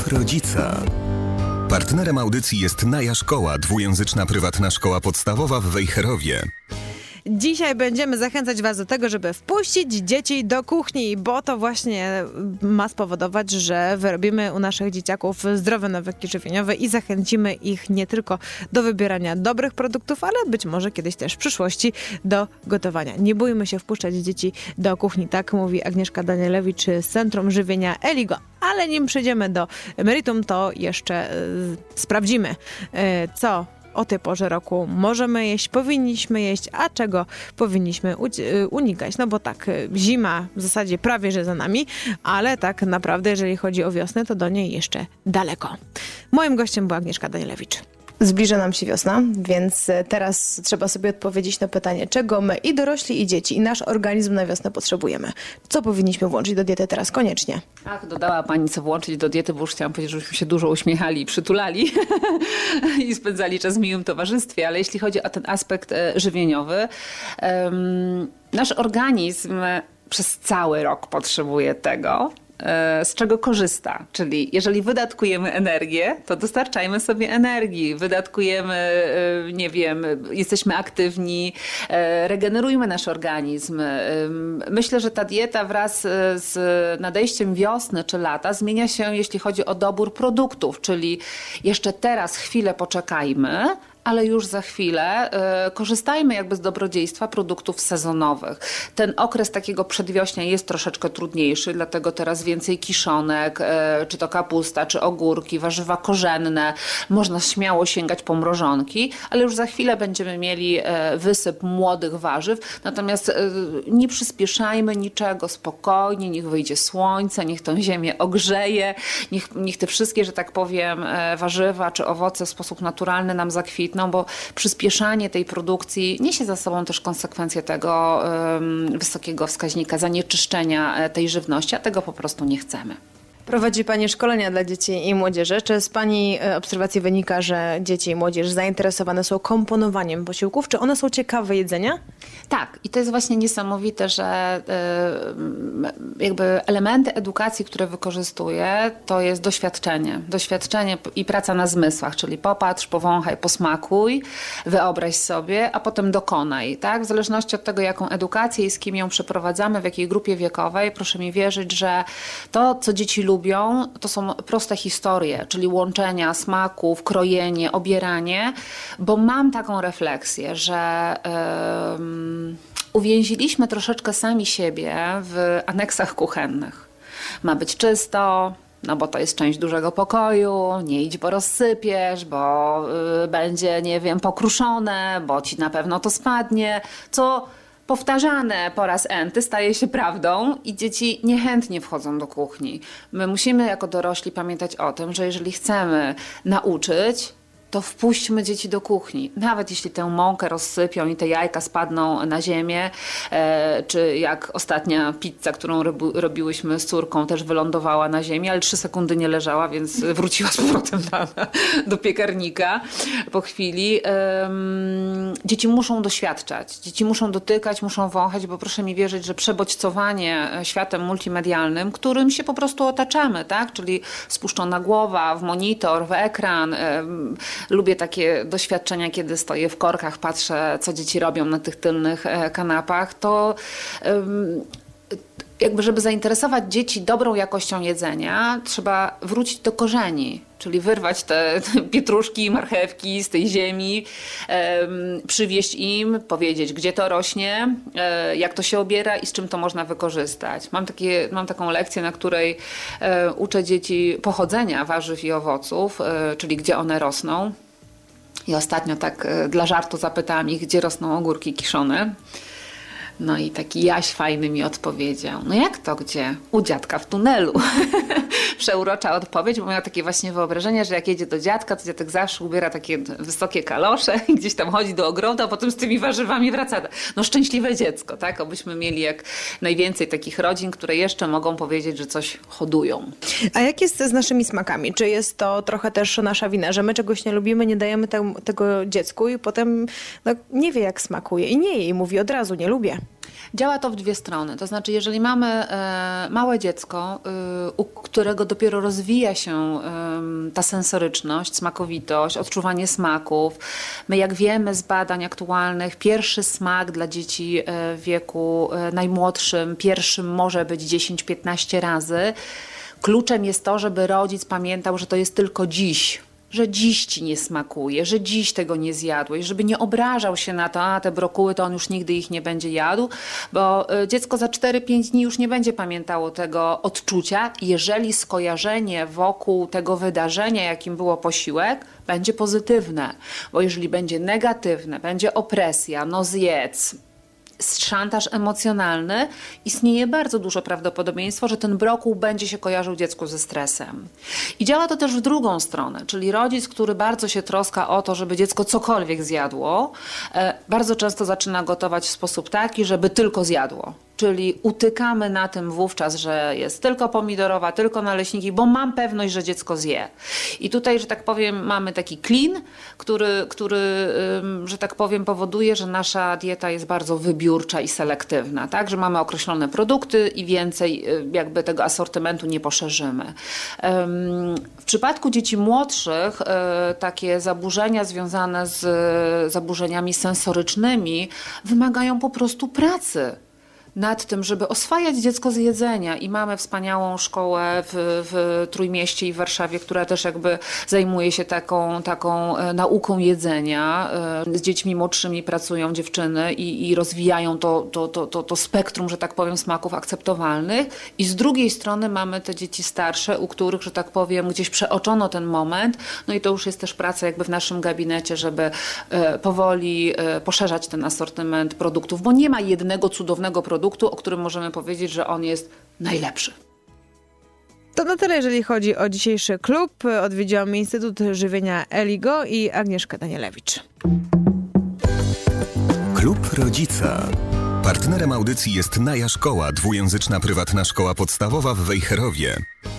rodzica. Partnerem audycji jest Naja Szkoła, dwujęzyczna prywatna szkoła podstawowa w Wejherowie. Dzisiaj będziemy zachęcać Was do tego, żeby wpuścić dzieci do kuchni, bo to właśnie ma spowodować, że wyrobimy u naszych dzieciaków zdrowe nawyki żywieniowe i zachęcimy ich nie tylko do wybierania dobrych produktów, ale być może kiedyś też w przyszłości do gotowania. Nie bójmy się wpuszczać dzieci do kuchni, tak mówi Agnieszka Danielewicz z Centrum Żywienia Eligo. Ale nim przejdziemy do meritum, to jeszcze sprawdzimy, co o tej porze roku możemy jeść, powinniśmy jeść, a czego powinniśmy unikać. No bo tak, zima w zasadzie prawie że za nami, ale tak naprawdę, jeżeli chodzi o wiosnę, to do niej jeszcze daleko. Moim gościem była Agnieszka Danielewicz. Zbliża nam się wiosna, więc teraz trzeba sobie odpowiedzieć na pytanie, czego my i dorośli, i dzieci, i nasz organizm na wiosnę potrzebujemy. Co powinniśmy włączyć do diety teraz koniecznie? Ach, dodała pani, co włączyć do diety, bo już chciałam powiedzieć, żebyśmy się dużo uśmiechali, przytulali i spędzali czas w miłym towarzystwie, ale jeśli chodzi o ten aspekt żywieniowy, nasz organizm przez cały rok potrzebuje tego, z czego korzysta. Czyli jeżeli wydatkujemy energię, to dostarczajmy sobie energii. Wydatkujemy, nie wiem, jesteśmy aktywni, regenerujmy nasz organizm. Myślę, że ta dieta wraz z nadejściem wiosny czy lata zmienia się, jeśli chodzi o dobór produktów, czyli jeszcze teraz chwilę poczekajmy, ale już za chwilę korzystajmy jakby z dobrodziejstwa produktów sezonowych. Ten okres takiego przedwiośnia jest troszeczkę trudniejszy, dlatego teraz więcej kiszonek, czy to kapusta, czy ogórki, warzywa korzenne. Można śmiało sięgać po mrożonki, ale już za chwilę będziemy mieli wysyp młodych warzyw. Natomiast nie przyspieszajmy niczego, spokojnie, niech wyjdzie słońce, niech tą ziemię ogrzeje, niech te wszystkie, że tak powiem, warzywa czy owoce w sposób naturalny nam zakwitną, bo przyspieszanie tej produkcji niesie za sobą też konsekwencje tego wysokiego wskaźnika zanieczyszczenia tej żywności, a tego po prostu nie chcemy. Prowadzi Pani szkolenia dla dzieci i młodzieży. Czy z Pani obserwacji wynika, że dzieci i młodzież zainteresowane są komponowaniem posiłków? Czy one są ciekawe jedzenia? Tak. I to jest właśnie niesamowite, że jakby elementy edukacji, które wykorzystuję, to jest doświadczenie. Doświadczenie i praca na zmysłach, czyli popatrz, powąchaj, posmakuj, wyobraź sobie, a potem dokonaj. Tak? W zależności od tego, jaką edukację i z kim ją przeprowadzamy, w jakiej grupie wiekowej, proszę mi wierzyć, że to, co dzieci lubią, to są proste historie, czyli łączenia smaków, krojenie, obieranie, bo mam taką refleksję, że uwięziliśmy troszeczkę sami siebie w aneksach kuchennych. Ma być czysto, no bo to jest część dużego pokoju, nie idź, bo rozsypiesz, bo będzie, nie wiem, pokruszone, bo ci na pewno to spadnie, co powtarzane po raz enty staje się prawdą i dzieci niechętnie wchodzą do kuchni. My musimy jako dorośli pamiętać o tym, że jeżeli chcemy nauczyć, to wpuśćmy dzieci do kuchni. Nawet jeśli tę mąkę rozsypią i te jajka spadną na ziemię, czy jak ostatnia pizza, którą robiłyśmy z córką, też wylądowała na ziemi, ale 3 sekundy nie leżała, więc wróciła z powrotem do piekarnika po chwili. Dzieci muszą doświadczać, dzieci muszą dotykać, muszą wąchać, bo proszę mi wierzyć, że przebodźcowanie światem multimedialnym, którym się po prostu otaczamy, tak? Czyli spuszczona głowa w monitor, w ekran. Lubię takie doświadczenia, kiedy stoję w korkach, patrzę, co dzieci robią na tych tylnych kanapach. To jakby, żeby zainteresować dzieci dobrą jakością jedzenia, trzeba wrócić do korzeni, czyli wyrwać te pietruszki i marchewki z tej ziemi, przywieźć im, powiedzieć, gdzie to rośnie, jak to się obiera i z czym to można wykorzystać. Mam taką lekcję, na której uczę dzieci pochodzenia warzyw i owoców, czyli gdzie one rosną. I ostatnio tak dla żartu zapytałam ich, gdzie rosną ogórki kiszone. No i taki Jaś fajny mi odpowiedział. No jak to gdzie? U dziadka w tunelu. Przeurocza odpowiedź, bo miała takie właśnie wyobrażenie, że jak jedzie do dziadka, to dziadek zawsze ubiera takie wysokie kalosze i gdzieś tam chodzi do ogrodu, a potem z tymi warzywami wraca. No szczęśliwe dziecko, tak? Obyśmy mieli jak najwięcej takich rodzin, które jeszcze mogą powiedzieć, że coś hodują. A jak jest z naszymi smakami? Czy jest to trochę też nasza wina, że my czegoś nie lubimy, nie dajemy tego dziecku i potem nie wie, jak smakuje i nie je i mówi od razu, nie lubię? Działa to w dwie strony. To znaczy, jeżeli mamy małe dziecko, u którego dopiero rozwija się ta sensoryczność, smakowitość, odczuwanie smaków. My, jak wiemy z badań aktualnych, pierwszy smak dla dzieci w wieku najmłodszym, pierwszym może być 10-15 razy. Kluczem jest to, żeby rodzic pamiętał, że to jest tylko dziś, że dziś ci nie smakuje, że dziś tego nie zjadłeś, żeby nie obrażał się na to, a te brokuły to on już nigdy ich nie będzie jadł, bo dziecko za 4-5 dni już nie będzie pamiętało tego odczucia, jeżeli skojarzenie wokół tego wydarzenia, jakim było posiłek, będzie pozytywne. Bo jeżeli będzie negatywne, będzie opresja, no zjedz, szantaż emocjonalny, istnieje bardzo duże prawdopodobieństwo, że ten brokuł będzie się kojarzył dziecku ze stresem. I działa to też w drugą stronę, czyli rodzic, który bardzo się troska o to, żeby dziecko cokolwiek zjadło, bardzo często zaczyna gotować w sposób taki, żeby tylko zjadło. Czyli utykamy na tym wówczas, że jest tylko pomidorowa, tylko naleśniki, bo mam pewność, że dziecko zje. I tutaj, że tak powiem, mamy taki klin, który że tak powiem, powoduje, że nasza dieta jest bardzo wybiórcza i selektywna. Tak? Że mamy określone produkty i więcej jakby tego asortymentu nie poszerzymy. W przypadku dzieci młodszych takie zaburzenia związane z zaburzeniami sensorycznymi wymagają po prostu pracy nad tym, żeby oswajać dziecko z jedzenia. I mamy wspaniałą szkołę w Trójmieście i w Warszawie, która też jakby zajmuje się taką nauką jedzenia. Z dziećmi młodszymi pracują dziewczyny i rozwijają to spektrum, że tak powiem, smaków akceptowalnych. I z drugiej strony mamy te dzieci starsze, u których, że tak powiem, gdzieś przeoczono ten moment. No i to już jest też praca jakby w naszym gabinecie, żeby powoli poszerzać ten asortyment produktów, bo nie ma jednego cudownego produktu, o którym możemy powiedzieć, że on jest najlepszy. To na tyle, jeżeli chodzi o dzisiejszy klub. Odwiedziłam Instytut Żywienia Eligo i Agnieszka Danielewicz. Klub Rodzica. Partnerem audycji jest Naja Szkoła, dwujęzyczna prywatna szkoła podstawowa w Wejherowie.